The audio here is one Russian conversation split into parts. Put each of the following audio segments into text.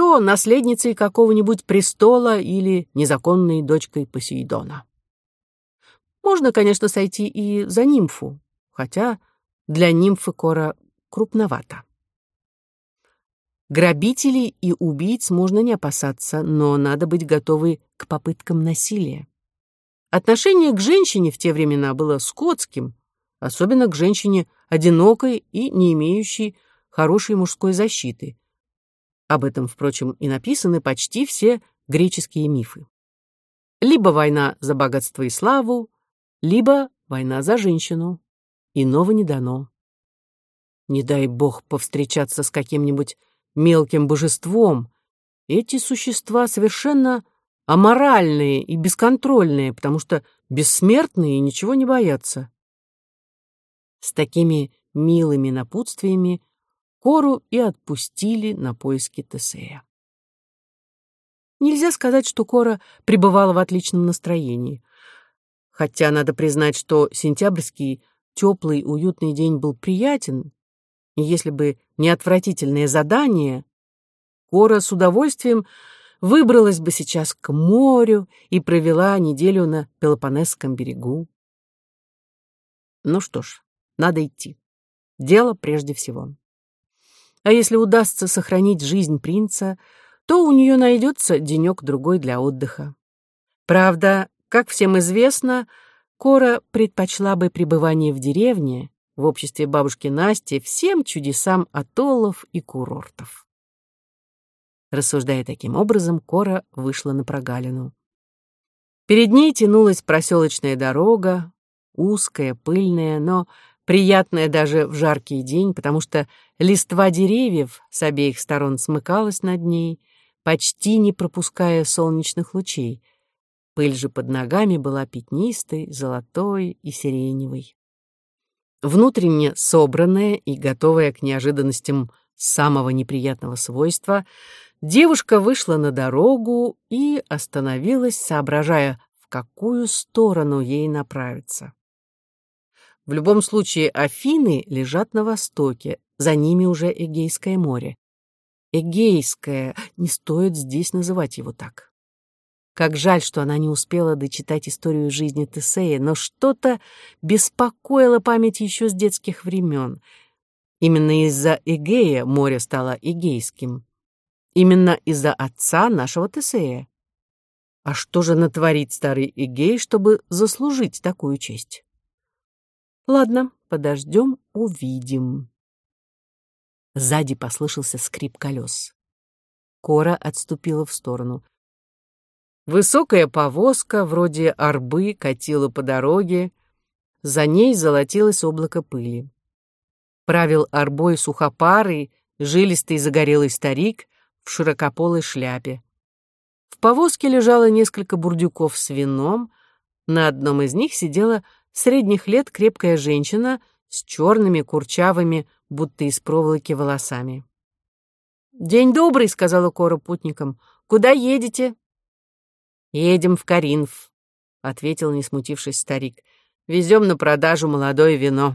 то наследницей какого-нибудь престола или незаконной дочкой Посейдона. Можно, конечно, сойти и за нимфу, хотя для нимфы Кора крупновато. Грабителей и убийц можно не опасаться, но надо быть готовой к попыткам насилия. Отношение к женщине в те времена было скотским, особенно к женщине одинокой и не имеющей хорошей мужской защиты. Об этом, впрочем, и написаны почти все греческие мифы. Либо война за богатство и славу, либо война за женщину. Иного не дано. Не дай бог повстречаться с каким-нибудь мелким божеством. Эти существа совершенно аморальные и бесконтрольные, потому что бессмертные и ничего не боятся. С такими милыми напутствиями Кору и отпустили на поиски Тесея. Нельзя сказать, что Кора пребывала в отличном настроении. Хотя надо признать, что сентябрьский теплый уютный день был приятен, и если бы не отвратительное задание, Кора с удовольствием выбралась бы сейчас к морю и провела неделю на Пелопоннесском берегу. Ну что ж, надо идти. Дело прежде всего. А если удастся сохранить жизнь принца, то у нее найдется денек-другой для отдыха. Правда, как всем известно, Кора предпочла бы пребывание в деревне, в обществе бабушки Насти, всем чудесам атоллов и курортов. Рассуждая таким образом, Кора вышла на прогалину. Перед ней тянулась проселочная дорога, узкая, пыльная, но приятная даже в жаркий день, потому что листва деревьев с обеих сторон смыкалась над ней, почти не пропуская солнечных лучей. Пыль же под ногами была пятнистой, золотой и сиреневой. Внутренне собранная и готовая к неожиданностям самого неприятного свойства, девушка вышла на дорогу и остановилась, соображая, в какую сторону ей направиться. В любом случае, Афины лежат на востоке, за ними уже Эгейское море. Эгейское, не стоит здесь называть его так. Как жаль, что она не успела дочитать историю жизни Тесея, но что-то беспокоило память еще с детских времен. Именно из-за Эгея море стало Эгейским. Именно из-за отца нашего Тесея. А что же натворит старый Эгей, чтобы заслужить такую честь? Ладно, подождем, увидим. Сзади послышался скрип колес. Кора отступила в сторону. Высокая повозка, вроде арбы, катила по дороге. За ней золотилось облако пыли. Правил арбой сухопарый, жилистый загорелый старик в широкополой шляпе. В повозке лежало несколько бурдюков с вином. На одном из них сидела средних лет крепкая женщина с черными, курчавыми, будто из проволоки, волосами. «День добрый», — сказала Кора путникам. «Куда едете?» «Едем в Коринф», — ответил, не смутившись, старик. «Везем на продажу молодое вино».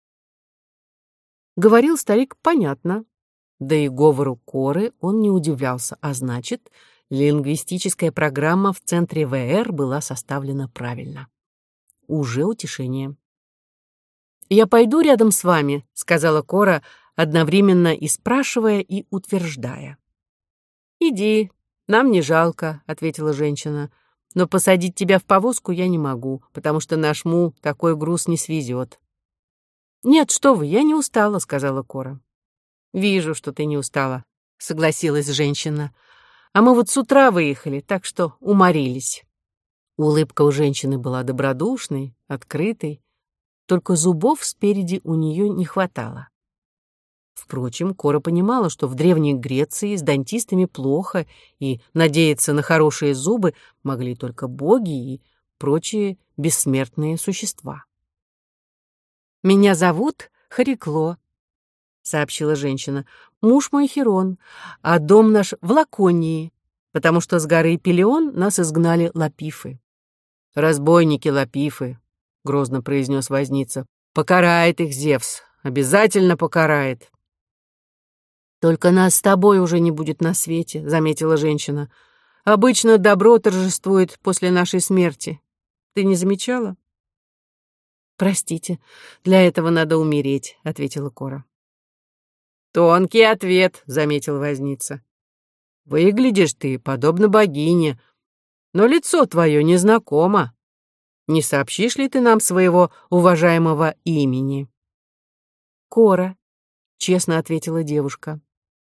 Говорил старик понятно, да и говору Коры он не удивлялся, а значит, лингвистическая программа в центре ВР была составлена правильно. Уже утешение. «Я пойду рядом с вами», — сказала Кора, одновременно и спрашивая, и утверждая. «Иди, нам не жалко», — ответила женщина, «но посадить тебя в повозку я не могу, потому что наш мул такой груз не свезет». «Нет, что вы, я не устала», — сказала Кора. «Вижу, что ты не устала», — согласилась женщина. «А мы вот с утра выехали, так что уморились». Улыбка у женщины была добродушной, открытой, только зубов спереди у нее не хватало. Впрочем, Кора понимала, что в Древней Греции с дантистами плохо, и надеяться на хорошие зубы могли только боги и прочие бессмертные существа. «Меня зовут Харикло», — сообщила женщина. «Муж мой Хирон, а дом наш в Лаконии, потому что с горы Пелион нас изгнали лапифы». «Разбойники лапифы», — грозно произнес возница. «Покарает их Зевс, обязательно покарает». «Только нас с тобой уже не будет на свете», — заметила женщина. «Обычно добро торжествует после нашей смерти. Ты не замечала?» «Простите, для этого надо умереть», — ответила Кора. «Тонкий ответ», — заметил возница. «Выглядишь ты подобно богине, но лицо твое незнакомо. Не сообщишь ли ты нам своего уважаемого имени?» «Кора», — честно ответила девушка.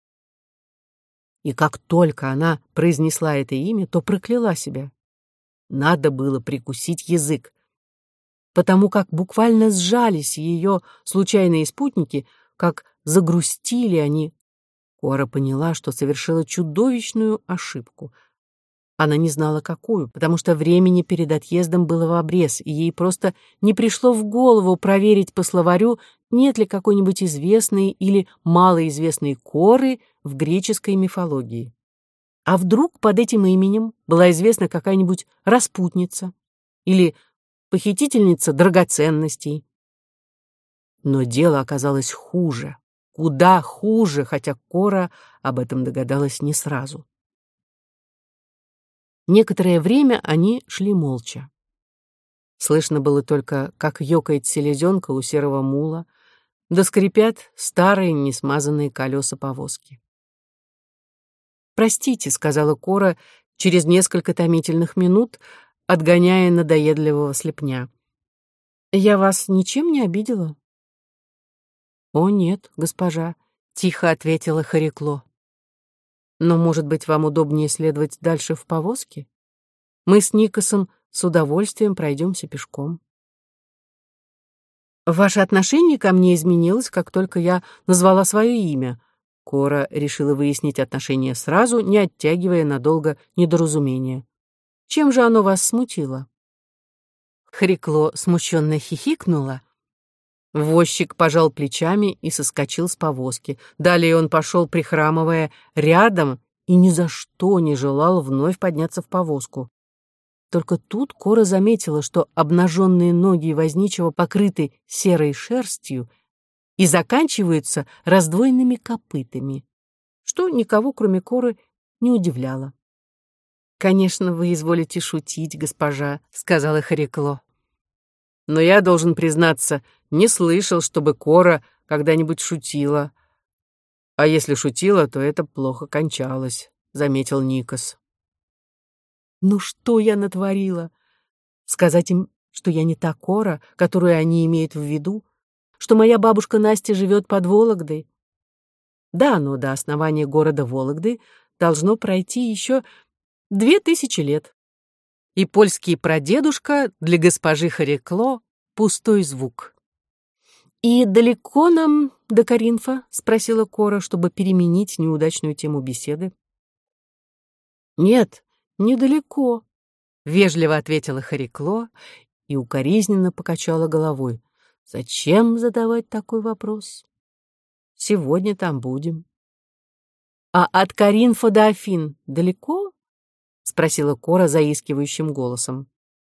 И как только она произнесла это имя, то прокляла себя. Надо было прикусить язык, потому как буквально сжались ее случайные спутники, как загрустили они. Кора поняла, что совершила чудовищную ошибку. Она не знала, какую, потому что времени перед отъездом было в обрез, и ей просто не пришло в голову проверить по словарю, нет ли какой-нибудь известной или малоизвестной Коры в греческой мифологии. А вдруг под этим именем была известна какая-нибудь распутница или похитительница драгоценностей? Но дело оказалось хуже, куда хуже, хотя Кора об этом догадалась не сразу. Некоторое время они шли молча. Слышно было только, как ёкает селезенка у серого мула, да скрипят старые несмазанные колеса повозки. «Простите», — сказала Кора через несколько томительных минут, отгоняя надоедливого слепня. «Я вас ничем не обидела?» «О, нет, госпожа», — тихо ответила Харикло. «Но, может быть, вам удобнее следовать дальше в повозке? Мы с Никосом с удовольствием пройдемся пешком». «Ваше отношение ко мне изменилось, как только я назвала свое имя». Кора решила выяснить отношения сразу, не оттягивая надолго недоразумения. «Чем же оно вас смутило?» Хрикло смущенно хихикнула. Возчик пожал плечами и соскочил с повозки. Далее он пошел, прихрамывая, рядом и ни за что не желал вновь подняться в повозку. Только тут Кора заметила, что обнаженные ноги возничего покрыты серой шерстью и заканчиваются раздвоенными копытами, что никого, кроме Коры, не удивляло. «Конечно, вы изволите шутить, госпожа», — сказала Харикло. «Но я должен признаться, не слышал, чтобы Кора когда-нибудь шутила. А если шутила, то это плохо кончалось», — заметил Никос. «Ну что я натворила? Сказать им, что я не та Кора, которую они имеют в виду, что моя бабушка Настя живет под Вологдой? Да, но до основания города Вологды должно пройти еще 2000 лет. И польский прадедушка для госпожи Харикло — пустой звук». «И далеко нам до Коринфа?» — спросила Кора, чтобы переменить неудачную тему беседы. «Нет, недалеко», — вежливо ответила Харикло и укоризненно покачала головой. «Зачем задавать такой вопрос? Сегодня там будем». «А от Коринфа до Афин далеко?» — спросила Кора заискивающим голосом.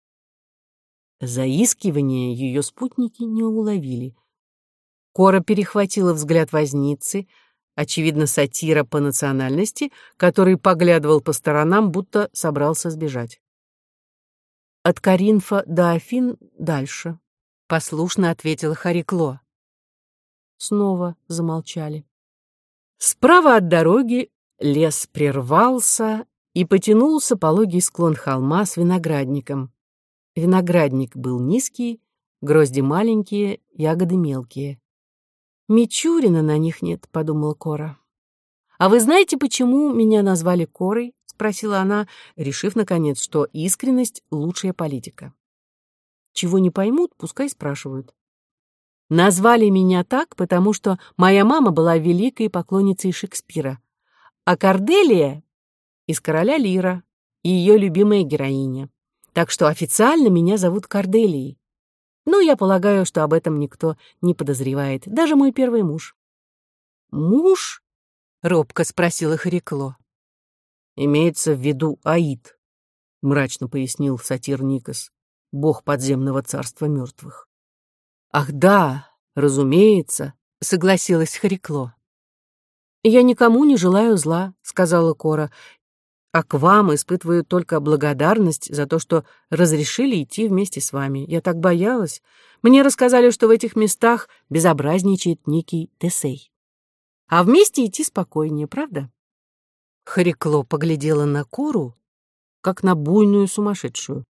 Заискивание ее спутники не уловили. Кора перехватила взгляд возницы, очевидно, сатира по национальности, который поглядывал по сторонам, будто собрался сбежать. «От Коринфа до Афин дальше», — послушно ответила Харикло. Снова замолчали. Справа от дороги лес прервался и потянулся пологий склон холма с виноградником. Виноградник был низкий, грозди маленькие, ягоды мелкие. «Мичурина на них нет», — подумала Кора. «А вы знаете, почему меня назвали Корой?» — спросила она, решив, наконец, что искренность — лучшая политика. Чего не поймут, пускай спрашивают. Назвали меня так, потому что моя мама была великой поклонницей Шекспира, а Корделия — из «Короля Лира» и ее любимая героиня. Так что официально меня зовут Корделией. Но я полагаю, что об этом никто не подозревает, даже мой первый муж. «Муж?» — робко спросила Харикло. «Имеется в виду Аид», — мрачно пояснил сатир Никос, бог подземного царства мертвых. «Ах да, разумеется», — согласилась Харикло. «Я никому не желаю зла», — сказала Кора, «а к вам испытываю только благодарность за то, что разрешили идти вместе с вами. Я так боялась. Мне рассказали, что в этих местах безобразничает некий Тесей. А вместе идти спокойнее, правда?» Харикло поглядела на Кору, как на буйную сумасшедшую.